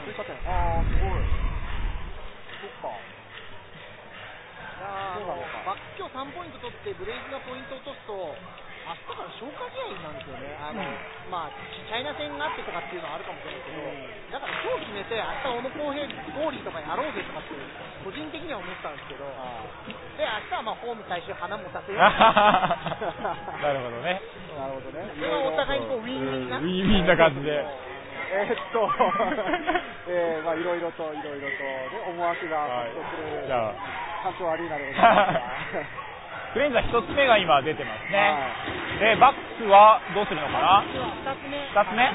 追加点。ああ、すごい。そっか。 バック今日3ポイント取ってブレイズがポイント落とすと明日から消化試合なんですよね。まあチャイナ戦があってとかっていうのはあるかもしれないけど、だから今日決めて明日小野公平ゴーリーとかやろうぜとかって個人的には思ったんですけど、で明日はまあホーム最終花もさせようなるほどね。 なるほどね。 それはお互いにこうウィンウィンなウィンウィンな感じで。 まあいろいろとね思惑が発生する環境アリーナでございます。 クレインズは1つ目が今出てますね。でバックスはどうするのかな。2つ目。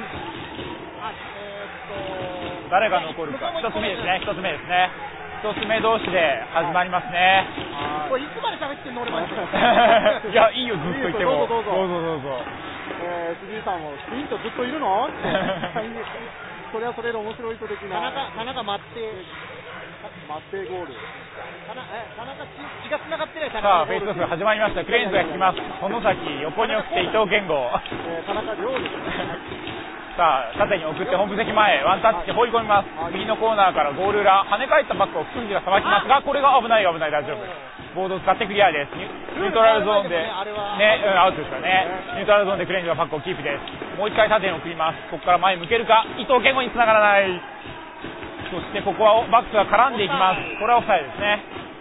誰が残るか。1つ目ですね。1つ目ですね。1つ目同士で始まりますね。 これいつまで喋ってんの俺まで。 いやいいよずっと言っても。 どうぞ。 辻さんもスピンとずっといるの？それはそれで面白い人的な。 田中待ってゴール。 田中気が繋がってない。 さあフェイスオフ始まりました。クレインズが引きます。外崎横に送って伊藤健吾。 田中亮ですね。 さあ縦に送って本部席前ワンタッチで放り込みます。右のコーナーからゴール裏跳ね返ったバックをフンジがさばきますがこれが危ない大丈夫。ボードを使ってクリアです。ニュートラルゾーンでねアウトですからね。ニュートラルゾーンでクレインズがパックをキープです。もう一回縦に送ります。ここから前向けるか伊藤健吾に繋がらない。そしてここはバックが絡んでいきます。これはオフサイドですね。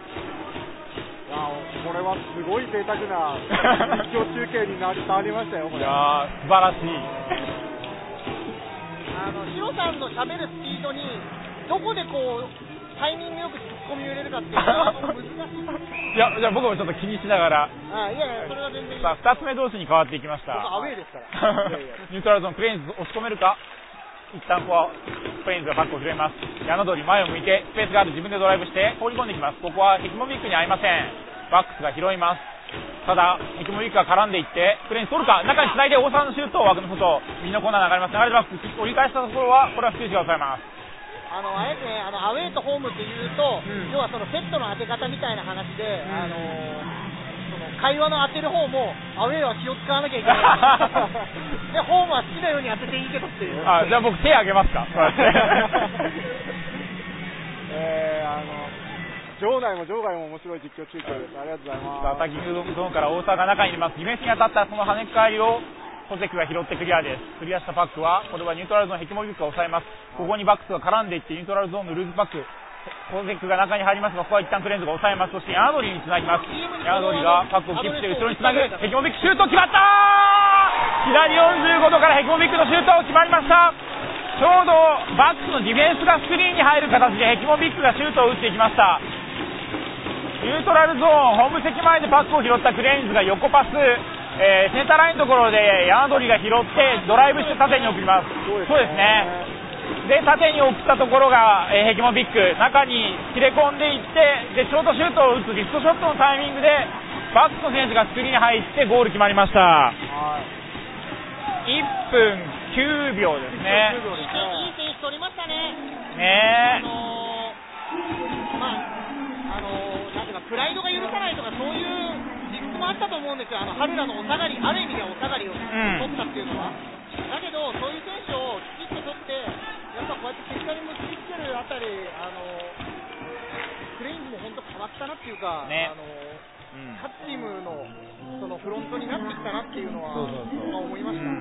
これはすごい贅沢な実況中継になりましたよ。 いや素晴らしい。 ヒロさんの喋るスピードにどこでこうタイミングよくツッコミを入れるかっていうのは難しい。 じゃあ僕もちょっと気にしながら。 いやそれは全然いい。 さあ2つ目同士に変わっていきました。 僕アウェーですからニュートラルゾーンクレインズ押し込めるか。一旦こうクレインズがバックを拾います。矢野通り前を向いてスペースがある自分でドライブして放り込んできます。ここはヘキモビックに合いません。バックスが拾います。ただヘキモビックが絡んでいってクレインズ取るか。中に繋いで大沢のシュートを枠の外右のコーナー流れます。流れてバックス折り返したところはこれは福士が抑えます。 あれですね、アウェーとホームっていうと、要はそのセットの当て方みたいな話で、その会話の当てる方もアウェーは気を使わなきゃいけないでホームは好きなように当てていいけどっていう。 じゃあ僕手挙げますか。 場内も場外も面白い実況中継です。ありがとうございます。 アタッキングゾーンから大沢が中にいます。ディフェンスに当たったその跳ね返りをコゼクが拾ってクリアです。クリアしたパックはこれはニュートラルゾーンヘキモビックが抑えます。ここにバックスが絡んでいってニュートラルゾーンのルーズパックコゼクが中に入りますがここは一旦クレインズが抑えます。そしてヤナドリにつなぎます。ヤナドリがパックをキープして後ろにつなぐヘキモビックシュート決まったー。左45度からヘキモビックのシュート決まりました。ちょうどバックスのディフェンスがスクリーンに入る形でヘキモビックがシュートを打っていきました。ニュートラルゾーンホーム席前でパックを拾ったクレインズが横パス、センターラインのところでヤナドリが拾ってドライブして縦に送ります。そうですね。で縦に送ったところが、ヘキモビック中に切れ込んでいってでショートシュートを打つリストショットのタイミングでバックスの選手がスクリーンに入ってゴール決まりました。1分9秒ですね。 いい選手取りましたね。プライドが許さないとかそういう理屈もあったと思うんですよ。春らのお下がり、ある意味ではお下がりを取ったっていうのは、だけどそういう選手をきちっと取ってやっぱこうやって結果に結びつけるあたりクレインズも本当変わったなっていうか、各チームのそのフロントになってきたなっていうのは思いました。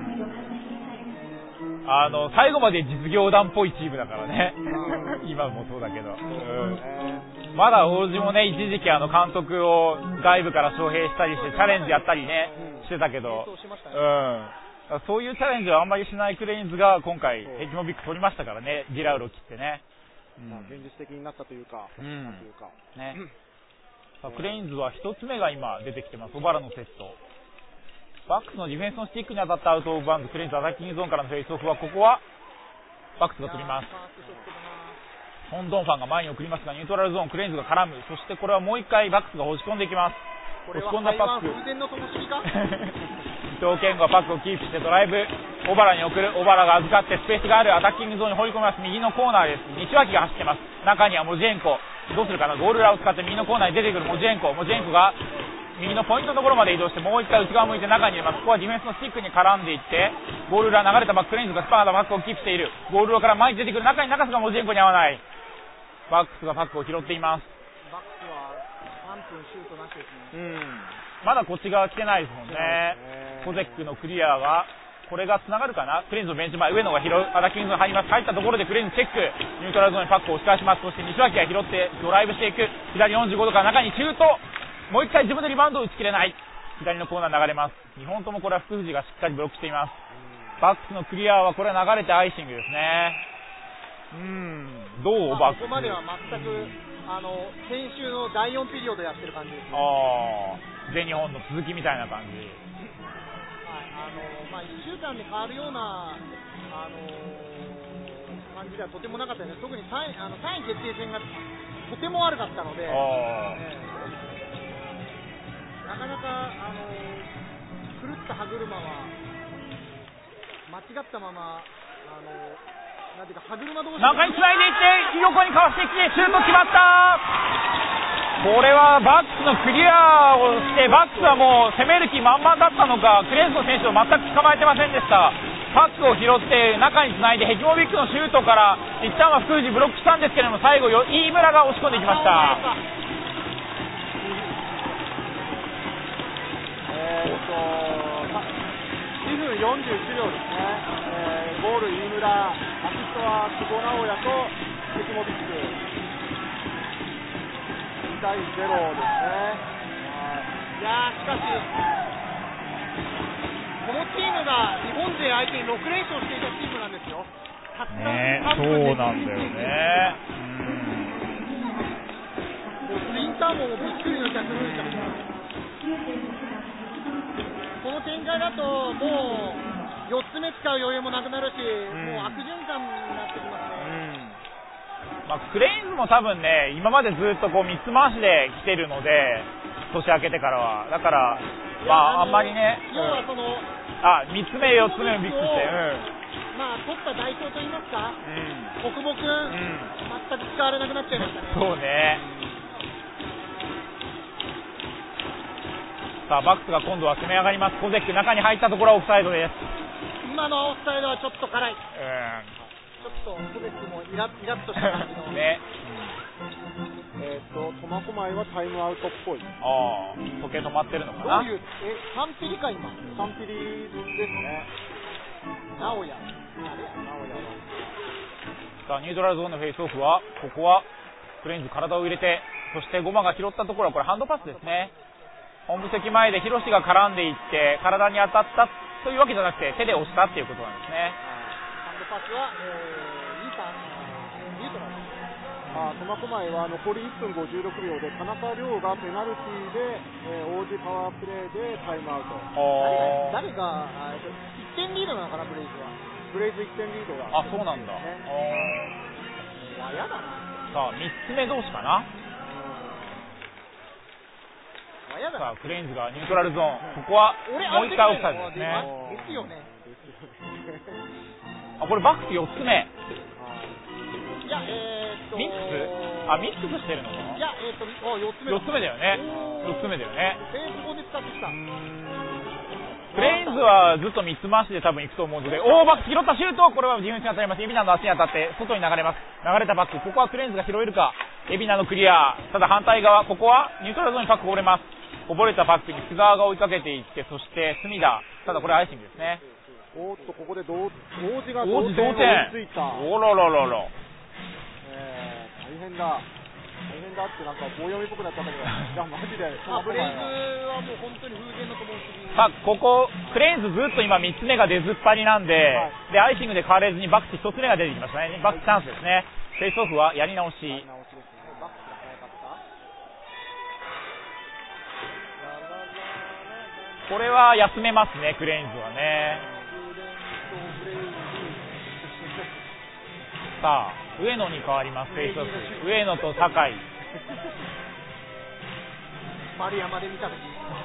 最後まで実業団っぽいチームだからね。今もそうだけど。まだ王子もね一時期監督を外部から招聘したりしてチャレンジやったりね、してたけど、そういうチャレンジはあんまりしないクレインズが今回ヘキモビック取りましたからね。ディラウロ切ってね。 現実的になったというか、 ね。クレインズは1つ目が今出てきてます。小原のセット。バックスのディフェンスのスティックに当たったアウトオブバウンド。クレインズアタッキングゾーンからのフェイスオフはここはバックスが取ります。ホンドンファンが前に送りますがニュートラルゾーンクレインズが絡む。そしてこれはもう一回バックスが押し込んでいきます。押し込んだパック伊藤健吾がパックをキープしてドライブ小原に送る。小原が預かってスペースがあるアタッキングゾーンに放り込みます。右のコーナーです。西脇が走ってます。中にはモジェンコどうするかな。ゴールラを使って右のコーナーに出てくるモジェンコが右のポイントのところまで移動してもう一回内側向いて中に入れます。ここはディフェンスのスティックに絡んでいってゴール裏流れたバックレインズがスパーナバックをキープしている。ゴール裏から前に出てくる。中に中須がモジェンコに合わない。バックスがパックを拾っています。 バックは3分シュートなしですね。 まだこっち側来てないですもんね。コゼックのクリアはこれがつながるかな。クレインズのベンチ前、上野が拾う。アダキングが入ります。入ったところでクレインズチェック。ニュートラルゾーンにパックを押し返します。そして西脇が拾ってドライブしていく。左45度から中にシュート。もう一回自分でリバウンドを打ち切れない。左のコーナー流れます。2本ともこれは福藤がしっかりブロックしています。バックスのクリアはこれは流れてアイシングですね。どうバックス。 ここまでは全く先週の第4ピリオドやってる感じですね。 全日本の続きみたいな感じ。 1週間で変わるような感じではとてもなかったですね。特に3位決定戦がとても悪かったので、なかなか狂った歯車は間違ったままなんていうか歯車同士中につないでいって横にかわしてきてシュート決まった。これはバックスのクリアをしてバックスはもう攻める気満々だったのかクレインズの選手を全く捕まえてませんでした。パックを拾って中につないでヘキモビックのシュートから一旦は福藤ブロックしたんですけれども最後飯村が押し込んでいきました。 2分41秒ですね。ゴール飯村、アシストは久保直哉とヘキモビック。2対0ですね。 いやしかしこのチームが日本勢相手に6連勝していたチームなんですよ。たったそうなんだよね。 スリンターもびっくりの逆風でした。この展開だともう4つ目使う余裕もなくなるし、もう悪循環になってきますね。 クレインズも多分ね今までずっとこう3つ回しで来てるので年明けてからはだからあんまりね要はその 3つ目4つ目をミックスして取った代表といいますか、国母君、全く使われなくなっちゃいましたね。 そうね。さあバックスが今度は攻め上がります。コゼック中に入ったところはオフサイドです。 今のオフサイドはちょっと辛い。ちょっとコゼックもイラッとした感じのね。 苫小牧はタイムアウトっぽい。 時計止まってるのかな。 どういう3ピリか今。 3ピリですね。 直哉。 さあニュートラルゾーンのフェイスオフはここはクレインズ体を入れてそしてゴマが拾ったところはこれハンドパスですね。本部席前でヒロシが絡んでいって体に当たったというわけじゃなくて手で押したっていうことなんですね。 ハンドパスは、いいパスニュートラル。 苫小牧は残り1分56秒で田中亮がペナルティで、王子パワープレーでタイムアウト。 誰が1点リードなのかなブレイズは。 ブレイズ1点リードが。 そうなんだ。 嫌だな。 さあ3つ目同士かな。さあクレインズがニュートラルゾーン、ここはもう一回オフサイドですね。 ですよね。 これバックス4つ目。 いやミックスしてるのかな。 いや 4つ目だよね。4つ目だよね。 ここで使ってきた。 クレインズはずっと3つ回しで多分行くと思うので、バックス拾ったシュート、これはディフェンスに当たります。エビナの足に当たって外に流れます。流れたバック、ここはクレインズが拾えるか。エビナのクリア。ただ反対側、ここはニュートラルゾーンにパックこぼれます。こぼれたパックに須川が追いかけていって、そして隅田。ただこれアイシングですね。 ここで王子が同点追いついた。 おろろろろ。 大変だってなんか棒読みっぽくなっちゃったけど、いやマジでブレイズはもう本当に風前のと思うし。 さあここクレインズずっと今3つ目が出ずっぱりなんで、でアイシングで変われずにバックス1つ目が出てきましたね。バックスチャンスですね。フェイスオフはやり直し。これは休めますねクレインズはね。さあ上野に変わります。フェイスオフ上野と酒井。 丸山で見た時。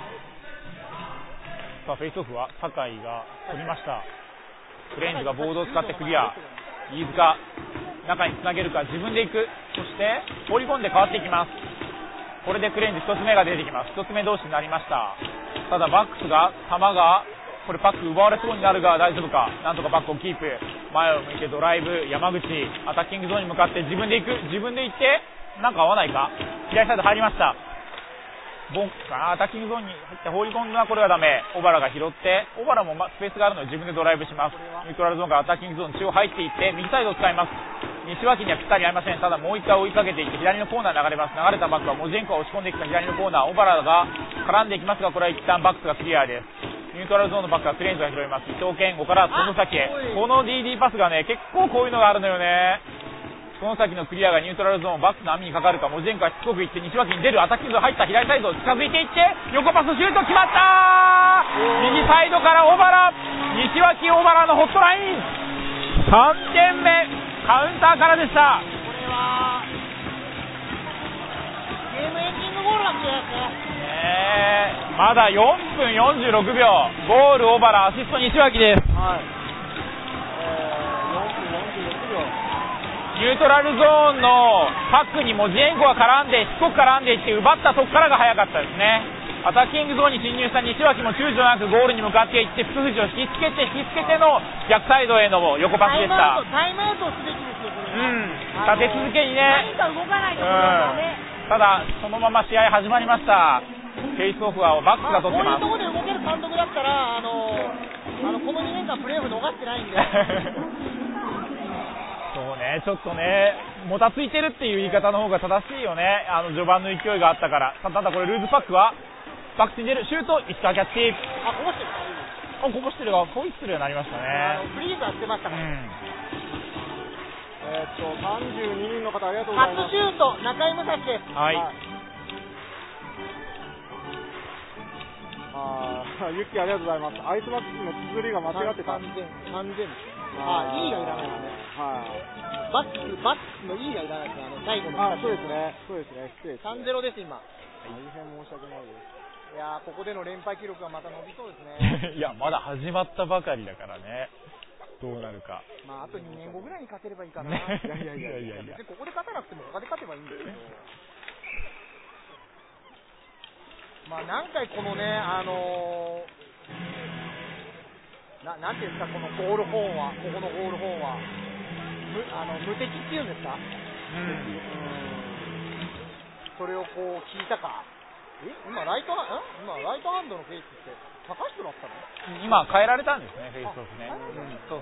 さあフェイスオフは酒井が取りました。クレインズがボードを使ってクリア。飯塚中につなげるか自分で行く。そして放り込んで変わっていきます。 これでクレンジ1つ目が出てきます。1つ目同士になりました。ただバックスが球がこれパック奪われそうになるが大丈夫か。なんとかバックをキープ、前を向いてドライブ、山口アタッキングゾーンに向かって自分で行く、自分で行ってなんか合わないか。左サイド入りました。アタッキングゾーンに入って放り込んだ、これはダメ。小原が拾って、小原もスペースがあるので自分でドライブします。ニュートラルゾーンからアタッキングゾーン中央入っていって右サイドを使います。西脇にはぴったり合いません。ただもう一回追いかけていって左のコーナー流れます。流れたバックはモジェンコが押し込んできた左のコーナー、小原が絡んでいきますが、これは一旦バックスがクリアです。ニュートラルゾーンのバックはクレンズが拾います。伊藤健吾から外崎へ。この DD パスがね、結構こういうのがあるのよね。その先のクリアがニュートラルゾーン、バックの網にかかるか、モジェンコがしつこくいって西脇に出る、アタッキングが入った左サイドを近づいていって横パスシュート決まったー。右サイドから小原、西脇小原のホットライン3点目、カウンターからでした。 これはゲームエンディングゴールなんですね。 まだ4分46秒、ゴール小原、アシスト西脇です。 はい、4分46秒。 ニュートラルゾーンのパックにモジエンコが絡んでしつこく絡んでいって奪ったとこからが早かったですね。アタッキングゾーンに進入した西脇も躊躇なくゴールに向かっていって福藤を引きつけての逆サイドへの横パスでした。 タイムアウトすべきですよこれ。 立て続けにね。 何か動かないところはダメ。 ただそのまま試合始まりました。フェイスオフはバックスが取ってます。 こういうところで動ける監督だったらこの2年間プレーオフ逃してないんでそうね、ちょっとね、もたついてるっていう言い方の方が正しいよね。序盤の勢いがあったから。ただこれルーズパックはバックスに出るシュート、石川キャッチ。 こぼしてる。 こぼしてるがホイッスルになりましたね。 フリーズはしてましたから。 32人の方ありがとうございます。 初シュート中井武蔵です。 はい。 ユッキーありがとうございます。アイスバックスの綴りが間違ってた。 3000。E がいらないですね。 はい。 バックスの E がいらないですね。最後の。 そうですね。失礼。 3-0です今。 大変申し訳ないです。 いやここでの連敗記録がまた伸びそうですね。 いやまだ始まったばかりだからね。どうなるか。 あと2年後ぐらいに勝てればいいかな。いや別にここで勝たなくても他で勝てばいいんですけど。何回このねなんていうんですか、このゴールホーンは、ここのゴールホーンは無敵っていうんですか、それをこう聞いたか。今ライトハンドのフェイスって高橋だったの？ 今変えられたんですね、フェイスオフね。そう。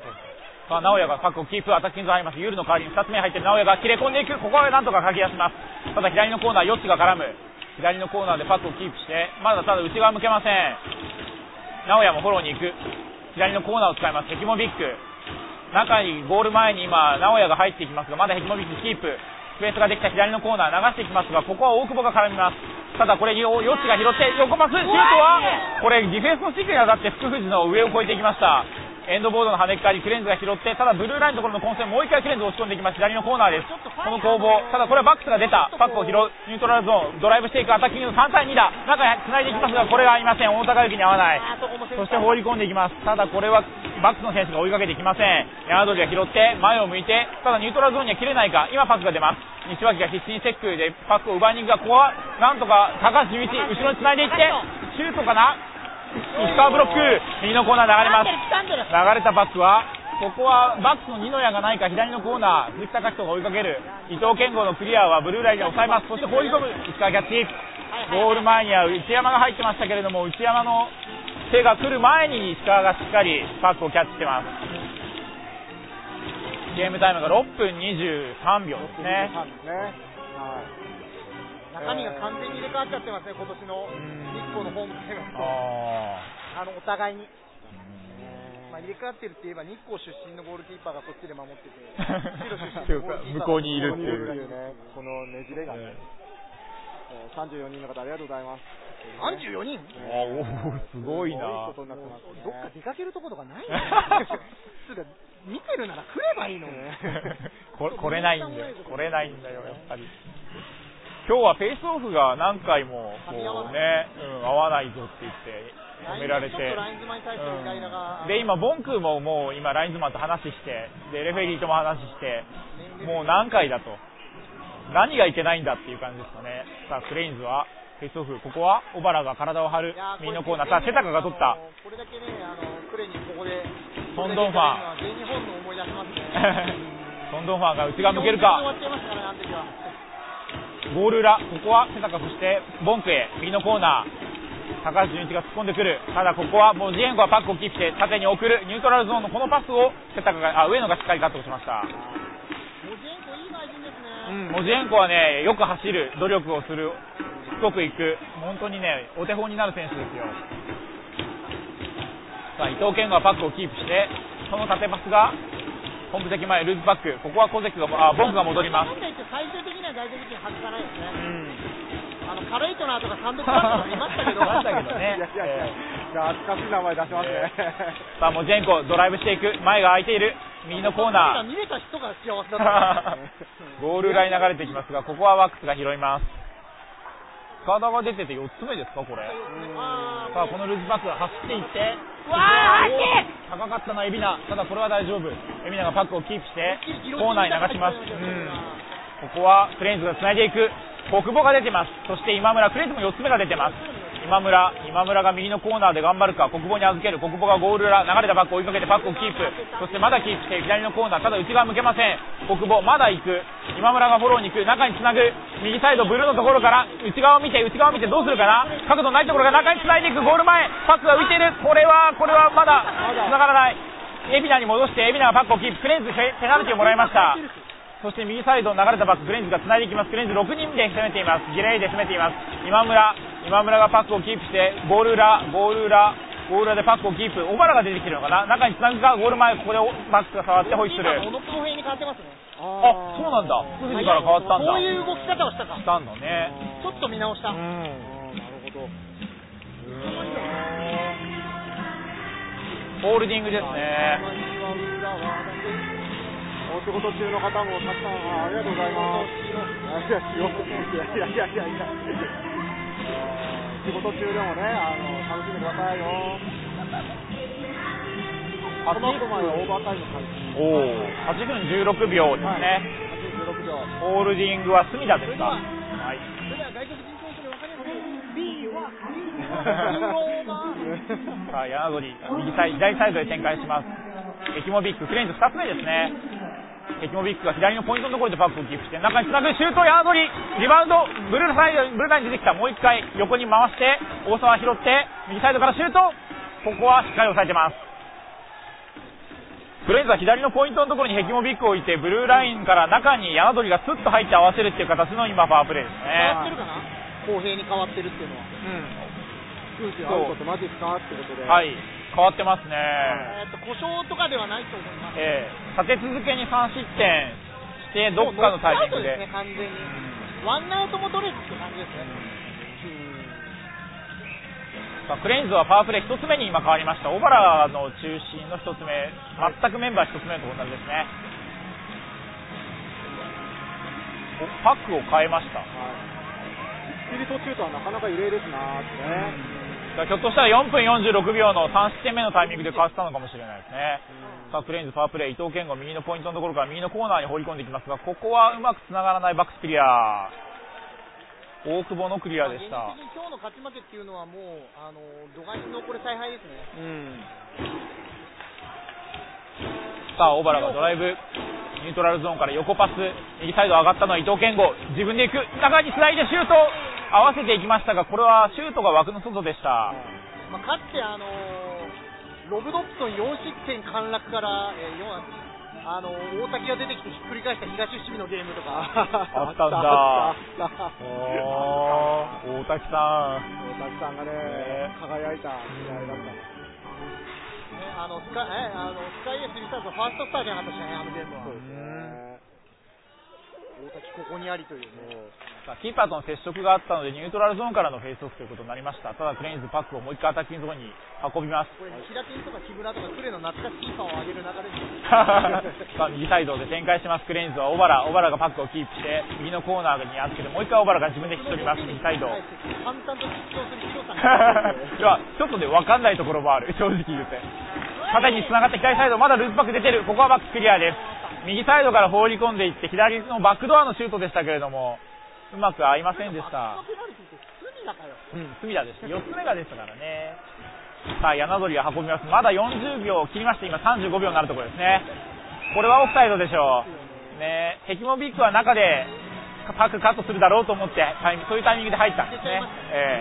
直哉がパックをキープ、アタッキングが入ります。ユールの代わりに2つ目入ってる直哉が切れ込んでいく。ここはなんとか駆け出します。ただ左のコーナー、ヨッチが絡む。左のコーナーでパックをキープして、ただ内側向けません。直哉もフォローに行く。左のコーナーを使います。ヘキモビック中にゴール前に今直哉が入っていきますが、まだヘキモビックキープ。スペースができた左のコーナー流していきますが、ここは大久保が絡みます。ただこれヨッチが拾って横パス、シュートはこれディフェンスのシークに当たって福藤の上を越えていきました。エンドボードの跳ねっ返り、クレンズが拾って、ただブルーラインのところの混戦、もう一回クレンズを押し込んでいきます。左のコーナーです。この攻防、ただこれはバックスが出た。パックを拾う、ニュートラルゾーン、ドライブしていくアタッキングの3対2だ。中へ繋いでいきますが、これが合いません。大高行きに合わない。そして放り込んでいきます。ただこれはバックスの選手が追いかけていきません。ヤードリが拾って、前を向いて、ただニュートラルゾーンには切れないか。今パックが出ます。西脇が必死にチェックでパックを奪いに行くが、ここはなんとか高橋道、後ろに繋いでいって、シュートかな。石川ブロック、右のコーナー流れます。流れたバックは、ここはバックスの二の矢がないか、左のコーナー、鈴木隆人が追いかける。伊藤健吾のクリアはブルーラインで抑えます。そして放り込む、石川キャッチ。ゴール前には内山が入ってましたけれども、内山の手が来る前に石川がしっかりパックをキャッチしてます。ゲームタイムが6分23秒ですね。 中身が完全に入れ替わっちゃってますね、今年の日光のホームゲームと。お互いに。入れ替わってるって言えば日光出身のゴールキーパーがこっちで守ってて、 向こうにいるっていうね、このねじれがね。34人の方ありがとうございます。 34人？ すごいな。 どっか出かけるところがないの？見てるなら来ればいいのに。 来れないんだよ、やっぱり。今日はフェイスオフが何回もこうね、合わないぞって言って止められて、で今ボンクーももう今ラインズマンと話して、でレフェリーとも話して、もう何回だと。 何がいけないんだっていう感じですかね。さあクレインズはフェイスオフ、ここは小原が体を張る右のコーナー、さあチェタカが取った。 これだけね、クレにここでソンドンファン、 全日本の思い出しますね。 ソンドンファンが内側向けるか。 終わっちゃいましたからね、あの時は。 ゴール裏、ここはチェタカ、そしてボンクへ右のコーナー、高橋純一が突っ込んでくる。ただここはモジエンコはパックをキープして縦に送るニュートラルゾーンのこのパスをチェタカが上野がしっかりカットしました。 モジエンコいい外人ですね。 モジエンコはね、よく走る努力をする、しつこくいく、本当にねお手本になる選手ですよ。さあ伊藤健吾はパックをキープして、その縦パスが本部席前ルーズパック、ここは小関がボンクが戻ります。 最終的には外国人外さないですね。カレイトナーとかサンドバッグがいましたけどね。 懐かしい名前出しますね。 さあモジェンコドライブしていく、前が空いている右のコーナー。 見れた人が幸せだった。 ゴール裏に流れていきますが、ここはワックスが拾います。カーダが出てて4つ目ですかこれ。さあこのルーズパック走っていって、高かったなエビナ。ただこれは大丈夫。エビナがパックをキープしてコーナーに流します。ここはクレインズがつないでいく。国母が出てます。そして今村、クレイズも4つ目が出てます。今村が右のコーナーで頑張るか。国母に預ける。国母がゴール裏、流れたバックを追いかけてパックをキープ。そしてまだキープして左のコーナー、ただ内側向けません。国母まだ行く。今村がフォローに行く。中につなぐ。右サイドブルーのところから内側を見てどうするかな。角度ないところが中につないでいく。ゴール前パックが浮いている。これはまだつながらない。エビナに戻して、エビナがパックをキープ。クレインズペナルティをもらいました。そして右サイド流れたバック、クレインズがつないでいきます。クレインズ6人で攻めています。ギレイで攻めています。今村がパックをキープしてゴール裏でパックをキープ。小原が出てきてるのかな。中につなぐか。ゴール前ここでバックが触ってホイッスル。 小野公平に変わってますね。 あ、そうなんだ。9時から変わったんだ。 こういう動き方をしたんだね。 ちょっと見直した。 なるほど。 ホールディングですね。 お仕事中の方もたくさんありがとうございます。仕事中でもね、楽しんでくださいよ。この後までオーバータイム開始。 8分16秒ですね。 8分16秒。 ホールディングは隅田ですか。はい。 それでは外国人選手に分かりやすい B はさあ柳鳥左サイドで展開します。エキモビッククレインズ2つ目ですね。エキモビックが左のポイントのところでパックをキープして中につなぐシュート、柳鳥リバウンドブルーラインに出てきた。もう一回横に回して大沢拾って右サイドからシュート。ここはしっかり抑えてます。クレインズは左のポイントのところにヘキモビックを置いてブルーラインから中に柳鳥がスッと入って合わせるっていう形の今パワープレーですね。 変わってるかな、公平に変わってるっていうのは。 空気アウトってマジですかってことで。 はい、変わってますね。 故障とかではないと思います。 立て続けに3失点してどっかのタイミングで、 完全にワンアウトも取れるって感じですね。 クレインズはパワープレー1つ目に今変わりました。小原の中心の1つ目、全くメンバー1つ目のところですね。パックを変えました。 スピリット中とはなかなか異例ですなーってね。 ひょっとしたら4分46秒の3失点目のタイミングで変わってたのかもしれないですね。さあクレインズパワープレー、伊藤健吾右のポイントのところから右のコーナーに放り込んできますが、ここはうまくつながらないバックスクリア。大久保のクリアでした。 現実的に今日の勝ち負けっていうのはもう度外視のこれ采配ですね。 さあ小原がドライブニュートラルゾーンから横パス、右サイド上がったのは伊藤健吾、自分で行く、中につないでシュート合わせていきましたが、これはシュートが枠の外でした。 かつてロブ・ドップソン4失点陥落から、大滝が出てきてひっくり返した東伏見のゲームとかあったんだ。大滝さんがね、輝いた時代だった。 スカイエースリターズのファーストスターじゃなかったしね、あのゲームは。そうですね。大滝ここにありというね。 キーパーとの接触があったのでニュートラルゾーンからのフェイスオフということになりました。ただクレインズパックをもう一回アタッキングゾーンに運びます。 これ平手とか木村とかクレの懐かしいキーパーを上げる流れですさあ右サイドで展開します。クレインズは小原がパックをキープして右のコーナーに預けてもう一回小原が自分で引き取ります。右サイド淡々と実況する広さがいやちょっとで分かんないところもある、正直言うて。縦に繋がって左サイドまだルーズパック出てる。ここはバッククリアです。 右サイドから放り込んでいって左のバックドアのシュートでしたけれどもうまく合いませんでした。隅田でした。4つ目がでしたからね。さあ柳鳥が運びます。まだ40秒を切りまして今35秒になるところですね。これはオフサイドでしょうね。ヘキモビックは中でパックカットするだろうと思ってそういうタイミングで入ったんですね。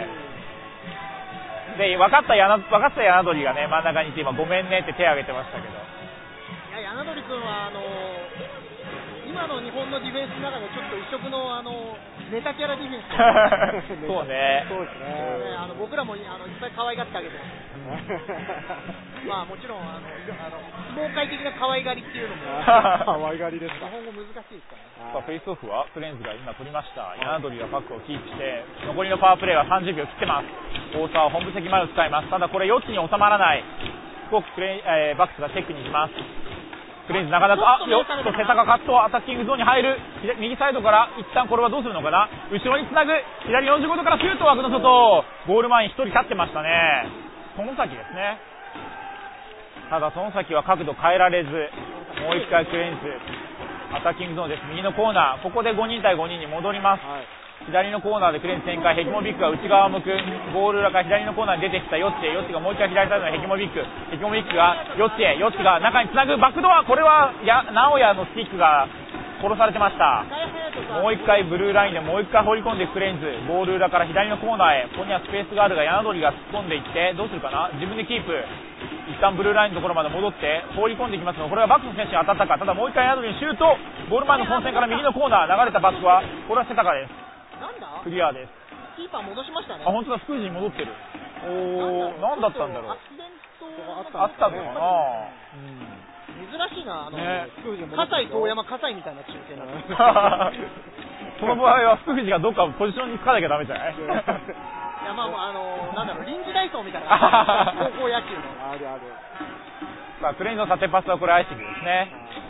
で分かった柳鳥がね真ん中にいて今ごめんねって手を挙げてましたけど、 いや柳鳥君は今の日本のディフェンスの中でちょっと異色のネタキャラディフェンスそうね。 僕らもいっぱい可愛がってあげてますまあもちろん相撲界的な可愛がりっていうのも可愛がりですか。 日本語難しいですからね。 フェイスオフはクレンズが今取りました。柳鳥がパックをキープして残りのパワープレーは30秒切ってます。大沢は本部席前を使います。ただこれ4つに収まらない。すごくバックスがチェックに行きます。クレンズなかなかよっと瀬坂カットアタッキングゾーンに入る。右サイドから一旦これはどうするのかな。後ろにつなぐ左45度からシュート枠の外。ゴール前に1人立ってましたね。園崎ですね。ただ園崎は角度変えられずもう一回クレンズアタッキングゾーンです。右のコーナーここで5人対5人に戻ります。左のコーナーでクレンズ展開。ヘキモビックが内側を向く。ゴール裏から左のコーナーに出てきたヨッチがもう一回左サイドのヘキモビックがヨッチが中につなぐバックドア。これは直哉のスティックが殺されてました。もう一回ブルーラインでもう一回放り込んでクレンズ。ゴール裏から左のコーナーへ。ここにはスペースがあるが柳鳥が突っ込んでいってどうするかな。自分でキープ。一旦ブルーラインのところまで戻って放り込んでいきますがこれはバックの選手に当たったか。ただもう一回柳鳥にシュート。ゴール前の混戦から右のコーナー流れたバックはこれは瀬坂です。クリアです。 キーパー戻しましたね。 本当だ、福藤に戻ってる。何だったんだろう。 アクシデントあったのかな。 珍しいな葛西遠山葛西みたいな中継なんですその場合は福藤がどっかポジションにつかなきゃダメじゃない。いや臨時代走みたいな高校野球のある。 さあクレインの縦パスはこれアイシングですね。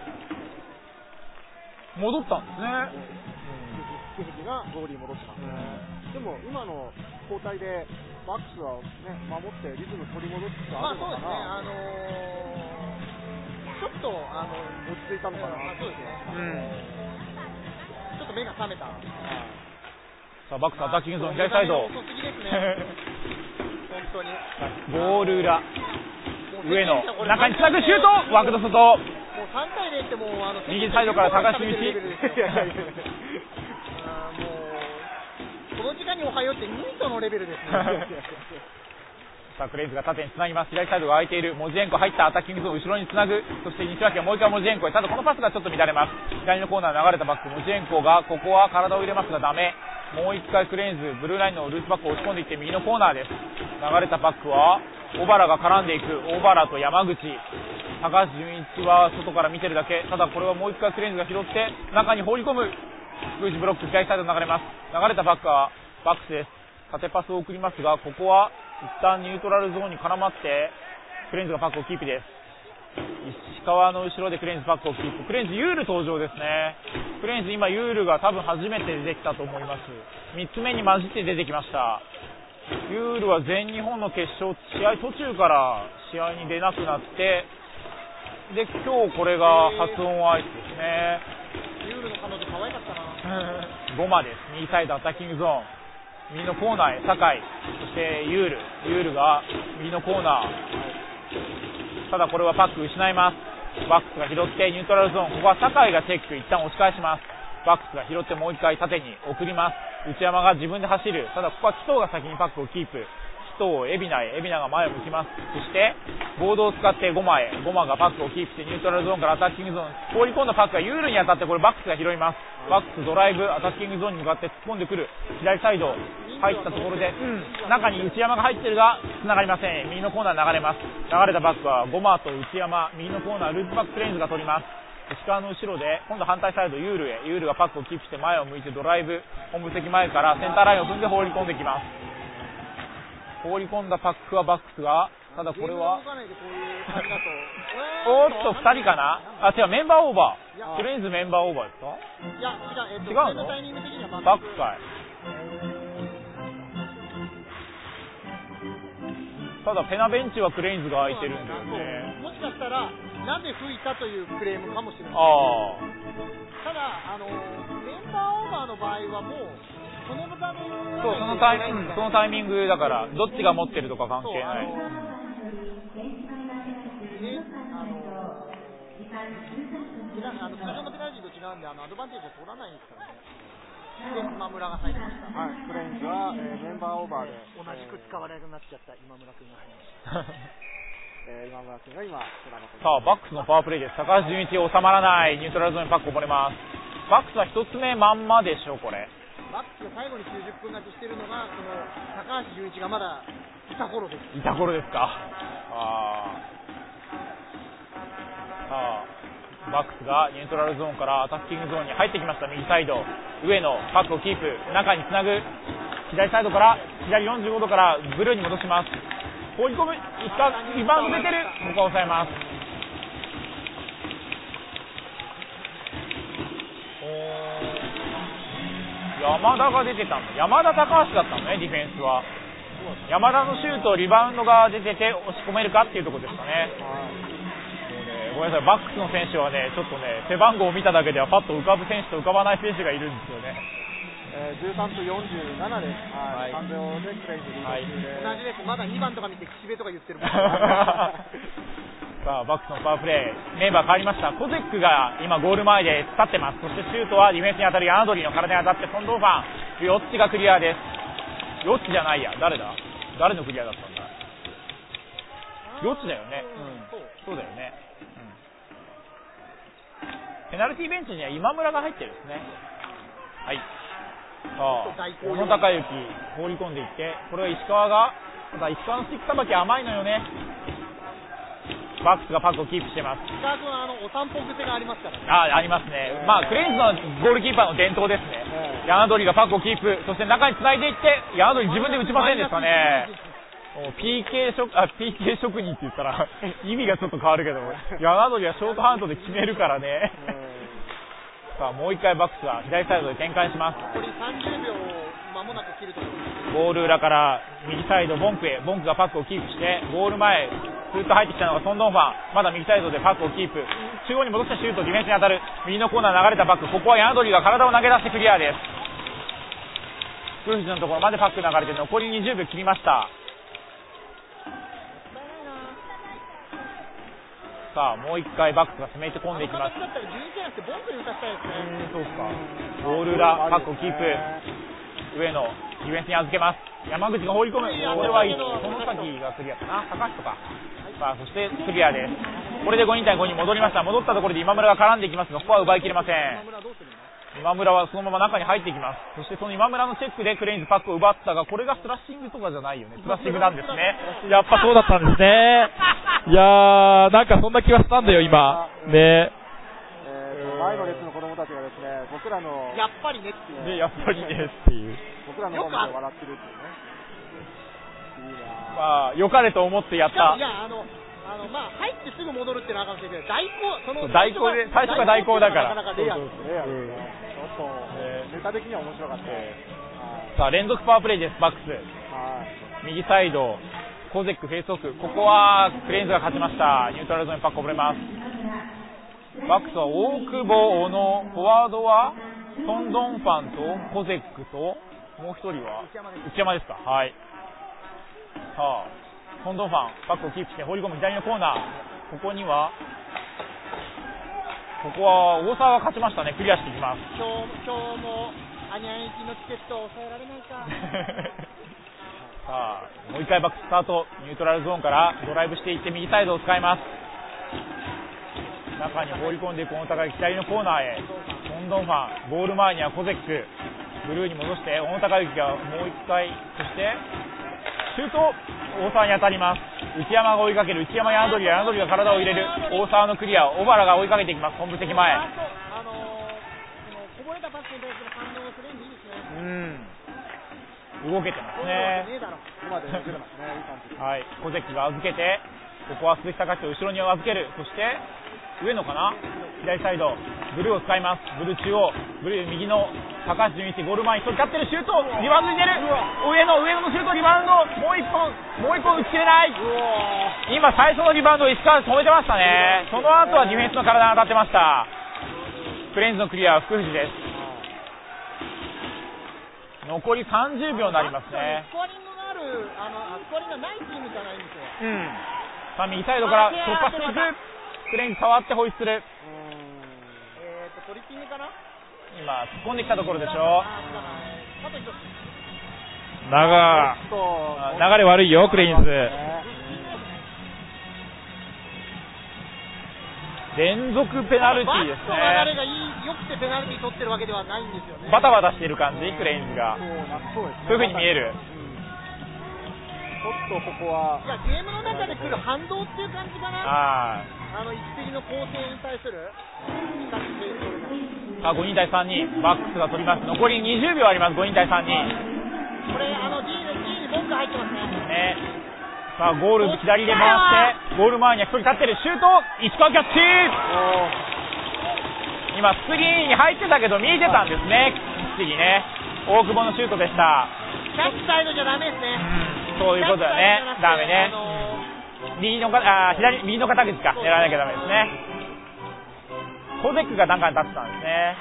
戻ったんですね。 福藤がゴールに戻った。でも今の交代でバックスはね守ってリズム取り戻しつつあるのかな。 ちょっと落ち着いたのかな。 そうですね。ちょっと目が覚めた。 さあバックスアタッキングゾーン左サイド。 遅すぎですね。本当に。 ゴール裏。上野中につなぐシュート。枠の外。もう 3対0ってもう右サイドから高橋道。 この時間におはようってニートのレベルですね。 さあクレイズが縦につなぎます。左サイドが空いている。モジエンコ入ったアタッキングゾーン後ろにつなぐ。そして西脇はもう一回モジエンコへ。ただこのパスがちょっと乱れます。左のコーナー流れたバックモジエンコがここは体を入れますがダメ。もう一回クレインズブルーラインのルーツバックを押し込んでいって右のコーナーです。流れたバックは小原が絡んでいく。大原と山口。高橋純一は外から見てるだけ。ただこれはもう一回クレインズが拾って中に放り込む。福藤ブロック左サイド流れます。流れたバックはバックスです。縦パスを送りますがここは一旦ニュートラルゾーンに絡まってクレインズがパックをキープです。石川の後ろでクレインズパックをキープ。クレインズユール登場ですね。クレインズ今ユールが多分初めて出てきたと思います。3つ目に混じって出てきました。ユールは全日本の決勝試合途中から試合に出なくなってで今日これが発音アイスですね。 ユールの彼女可愛かったな。 5マです。右サイドアタッキングゾーン。右のコーナーへ酒井。そしてユールが右のコーナー。ただこれはパック失います。バックスが拾ってニュートラルゾーン。ここは酒井がチェック。一旦押し返します。バックスが拾ってもう一回縦に送ります。内山が自分で走る。ただここは紀藤が先にパックをキープ。紀藤を海老名へ。海老名が前を向きます。そしてボードを使ってゴマへ。ゴマがパックをキープしてニュートラルゾーンからアタッキングゾーン。放り込んだパックがユールに当たってこれバックスが拾います。バックスドライブアタッキングゾーンに向かって突っ込んでくる。左サイド入ったところで、中に内山が入ってるが繋がりません。右のコーナー流れます。流れたバックはゴマと内山。右のコーナーループバックプレインズが取ります。石川の後ろで今度反対サイドユールへ。ユールがパックをキープして前を向いてドライブ。本部席前からセンターラインを踏んで放り込んできます。放り込んだパックはバックスが、ただこれはおっと2人かなあ。違う、メンバーオーバー。クレインズメンバーオーバーですか。 いや違うのバックかい。ただペナベンチはクレインズが空いてるんだよね。 もしかしたらなぜ吹いたというクレームかもしれない。 あただメンバーオーバーの場合はもうその場でそう、そのタイミングだから、どっちが持ってるとか関係ない。 通常のペナルティと違うんで、アドバンテージを取らないんですからね。で、今村が入りました。 はい、クレインズは、メンバーオーバーで同じく使われなくなっちゃった今村君が入りました。 今村君が今、 さあ、バックスのパワープレイです。高橋純一収まらない。ニュートラルゾーンにパックこぼれます。バックスは一つ目まんまでしょ、これ。 バックスが最後に90分勝ちしてるのが、その高橋純一がまだいた頃です。 いた頃ですか。さあ、バックスがニュートラルゾーンからアタッキングゾーンに入ってきました。右サイド、上野、パックをキープ、中につなぐ、左サイドから、左45度からブルーに戻します。放り込む、リバウンド出てる、ここは抑えます。山田が出てたんだ。山田高橋だったのね、ディフェンスは。山田のシュート、リバウンドが出てて押し込めるかっていうところですかね。ごめんなさい、バックスの選手はね、ちょっとね、背番号を見ただけではパッと浮かぶ選手と浮かばない選手がいるんですよね。 13と47です。はい、3秒でクレイズリード中で、 同じです。まだ2番とか見て岸辺とか言ってるもん。 さあ、バックスのパワープレー、メンバー変わりました。コゼックが今ゴール前で立ってます。そしてシュートはディフェンスに当たるヤナドリの体に当たってソンドーファン、ヨッチがクリアです。ヨッチじゃないや、誰のクリアだったんだ。ヨッチだよね。そうだよね。ペナルティーベンチには今村が入ってるんですね。はい。さあ、小野孝之放り込んでいって、これは石川が、ただ石川のスティックさばき甘いのよね。バックスがパックをキープしてます。 石川君はお散歩癖がありますからね。 ありますね。まあクレインズのゴールキーパーの伝統ですね。ヤナドリがパックをキープ、そして中に繋いでいって、ヤナドリ自分で打ちませんでしたね。PK 職人って言ったら意味がちょっと変わるけど、ヤナドリはショートハンドで決めるからね。さあ、もう一回バックスは左サイドで展開します。 残り30秒間もなく切るところ。 ゴール裏から右サイドボンクへ、ボンクがパックをキープしてゴール前スーッと入ってきたのがソンドンファン、まだ右サイドでパックをキープ、中央に戻したシュート、ディフェンスに当たる、右のコーナー流れたバック、ここはヤナドリが体を投げ出してクリアです。クルフジのところまでパック流れて残り20秒切りました。さあ、もう一回バックスが攻め込んでいきます。 だったら11じゃなくてボンクに打たせたいですね。 そうか。ゴール裏パックをキープ、上野ディフェンスに預けます。山口が放り込む。これはいい。その先がクリアかな。高橋とか。さあ、そしてクリアです。これで5人対5に戻りました。戻ったところで今村が絡んでいきますが、ここは奪いきれません。今村はそのまま中に入っていきます。そしてその今村のチェックでクレインズパックを奪ったが、これがスラッシングとかじゃないよね。スラッシングなんですね。 やっぱそうだったんですね。いやー、なんかそんな気はしたんだよ、今。ね。 前の列の子供たちがですね、僕らのやっぱりねっていう。 で、やっぱりねっていう。 僕らの方で笑ってるっていうね。いいな。 まあ、良かれと思ってやった。 いや、まあ、入ってすぐ戻るってのはあかんけど、代行で、最初が代行だから。 なかなかレアですね。 ちょっと、ネタ的には面白かった。 さあ、連続パワープレイです、バックス。右サイド、コゼックフェイスオフ。ここはクレインズが勝ちました。ニュートラルゾーンにパックこぼれます。バックスは大久保、小野、フォワードはソンドンファンとコゼックと、もう一人は内山ですか。はい。さあ、ソンドンファン、バックをキープして放り込む左のコーナー。ここには、ここは大沢が勝ちましたね。クリアしていきます。 今日もアニャン行きのチケットを抑えられないか。 さあ、もう一回バックスタート。ニュートラルゾーンからドライブしていって右サイドを使います。中に放り込んでいく小野孝之、左のコーナーへ。ソンドンファン、ゴール前にはコゼック、ブルーに戻して小野孝之がもう一回、そしてシュート、大沢に当たります。内山が追いかける。内山ヤナドリが体を入れる。大沢のクリア、小原が追いかけていきます。本部席前。 こぼれたパスに対する反応がするんでいいですね。 動けてますね。はい、コゼックが預けて、ここは鈴木隆と後ろに預ける。そして上野かな、左サイド、ブルーを使います。ブルー中央、ブルー右の高橋純一、ゴール前に1人立ってる、シュート、リバウンドに出る、上野のシュート、リバウンド、もう一本打ち切れない。今、最初のリバウンドを石川止めてましたね。その後はディフェンスの体が当たってました。クレインズのクリアは福藤です。残り30秒になりますね。 スコアリングがある、スコアリングがないチームじゃないんですよ。 さあ右サイドから突破していく。クレインズ触ってホイッスル。 トリッキングかな。 今突っ込んできたところでしょ。 流れ悪いよクレインズ。 連続ペナルティーですね。 バットの流れが良くてペナルティー取ってるわけではないんですよね。 バタバタしている感じ、クレインズが。そういう風に見える。 ちょっとここは。 いや、ゲームの中で来る反動っていう感じかな。一石の構成に対する。 さあ5人対3人、バックスが取ります。残り20秒あります。5人対3人。 これGにボンク入ってますね。 さあゴール左で回してゴール前には1人立ってる、シュート、石川キャッチ。今スクリーンに入ってたけど見えてたんですね。次ね、大久保のシュートでした。 キャッチサイドじゃダメですね。 そういうことだね。ダメね。右の肩口か狙わなきゃダメですね。コゼックが中に立ってたんですね。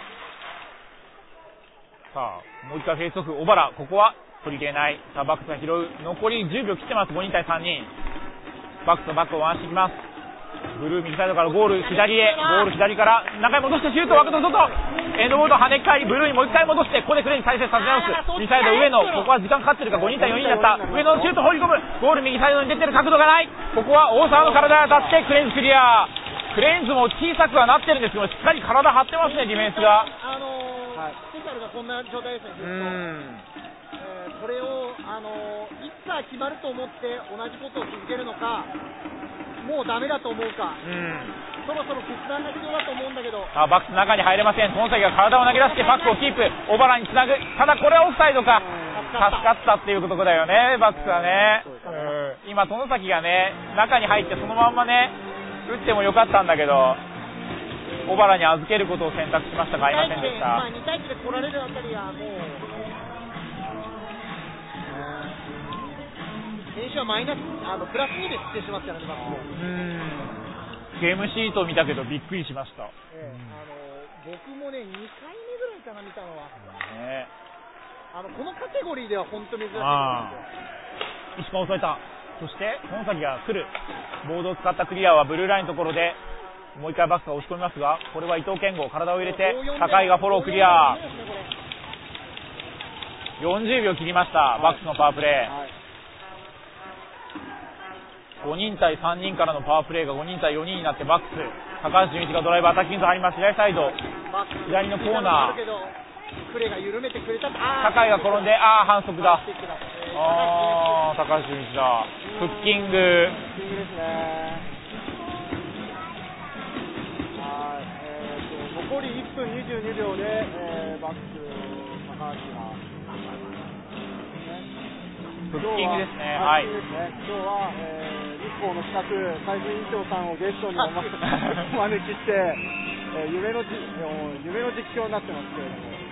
さあもう一回フェイスオフ、小原、ここは取り切れない。さあバックスが拾う。残り10秒切ってます。5人対3人。バックスとバックを回していきます。ブルー右サイドからゴール左へ、ゴール左から中へ戻してシュート、枠の外、エンドボード跳ね返り、ブルーにもう一回戻して、ここでクレイン再生させ直す。右サイド上野、ここは時間かかってるか、5人対4人だった。上野のシュート放り込む、ゴール右サイドに出てる角度がない。ここは大沢の体が当たってクレインズクリア。クレインズも小さくはなってるんですけど、しっかり体張ってますね、ディフェンスが。 スペシャルがこんな状態ですね。これをいつか決まると思って同じことを続けるのか、もうダメだと思うか、そろそろ決断が必要だと思うんだけど。 バックス中に入れません。外崎が体を投げ出してバックをキープ、小原につなぐ。ただこれはオフサイドか。助かったっていうことだよね、バックスはね。今外崎がね中に入ってそのまんまね打ってもよかったんだけど、小原に預けることを選択しましたが、合いませんでした。 2対1で来られるあたりはもう選手はマイナスプラス2で失点しますからね。 ゲームシートを見たけどびっくりしました。 僕もね2回目ぐらいかな見たのは、このカテゴリーでは本当に珍しいですよ。 石川抑えた。そして本崎が来る。ボードを使ったクリアはブルーラインのところでもう一回バックスが押し込みますが、これは伊藤健吾体を入れて高井がフォロークリア。40秒切りました。バックスのパワープレー。5人対3人からのパワープレーが5人対4人になってバックス、高橋純一がドライブアタッキング入ります。左サイド左のコーナー、 クレが緩めてくれた。 高井が転んで反則だ。高橋純一だ。フッキングですね。残り1分22秒で、バックス高橋がフッキングですね。 今日は、日光の近く海部委員長さんをゲストにお招きして、夢の実況になってますけれども、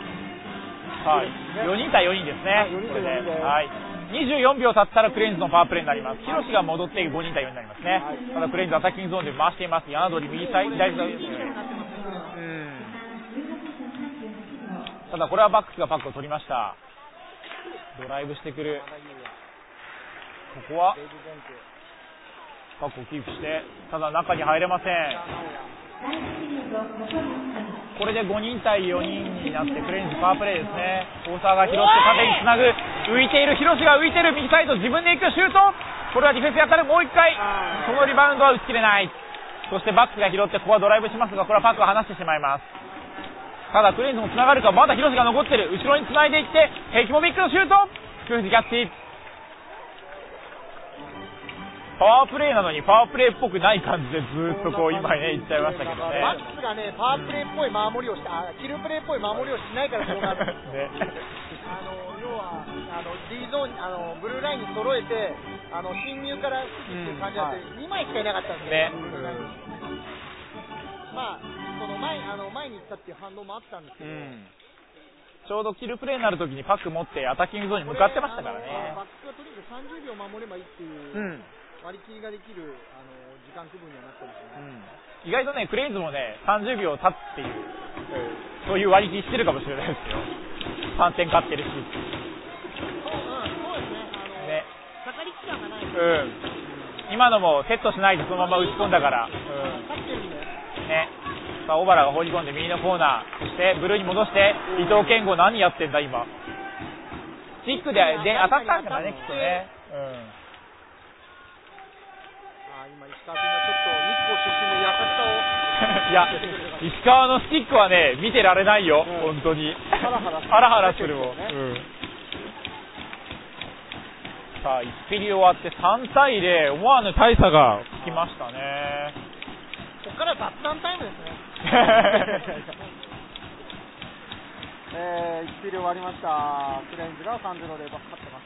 4人対4人ですね。24秒経ったらクレインズのパワープレーになります。広志が戻って5人対4になりますね。ただクレインズアタッキングゾーンで回しています。柳鳥右サイド左サイドですね。ただこれはバックスがパックを取りました。ドライブしてくる。ここはパックをキープして、ただ中に入れません。これで5人対4人になってクレインズパワープレーですね。大沢が拾って縦につなぐ。浮いている広志が浮いている。右サイド自分で行くシュート。これはディフェンスに当たる。もう一回そのリバウンドは打ち切れない。そしてバックスが拾ってここはドライブしますが、これはパックを離してしまいます。ただクレインズもつながるか。まだ広志が残ってる。後ろにつないでいってヘキモビックのシュート。クレインズキャッチ。パワープレーなのにパワープレーっぽくない感じでずっとこう今ね言っちゃいましたけどね。 バックスがねパワープレーっぽい守りをしてキルプレーっぽい守りをしないからそうなる。ね、要はD ゾーンブルーラインに揃えて侵入からっていう感じだって2枚しかいなかったんですね。 まあ、その前に行ったっていう反応もあったんですけど、 ちょうどキルプレーになるときにパック持ってアタッキングゾーンに向かってましたからね。 バックがとにかく30秒守ればいいっていう割り切りができる時間区分にはなってるしね、 意外とね、クレイズもね、30秒経つっていう、そういう割り切りしてるかもしれないですよ。3点勝ってるし。 そうですね、下がり期間がない、 今のもセットしないでそのまま打ち込んだから、 勝ってるんだよね。さあ、小原が放り込んで右のコーナー、そしてブルーに戻して、伊藤健吾何やってんだ今。スティックで当たったんだね、きっとね。 今石川君がちょっと日光出身の館をいや、石川のスティックはね、見てられないよ、本当に。ハラハラするもん。さあ、1ピリ終わって3対0、思わぬ大差がつきましたね。 ここから雑談タイムですね。 1ピリ終わりました。クレインズが3-0で勝った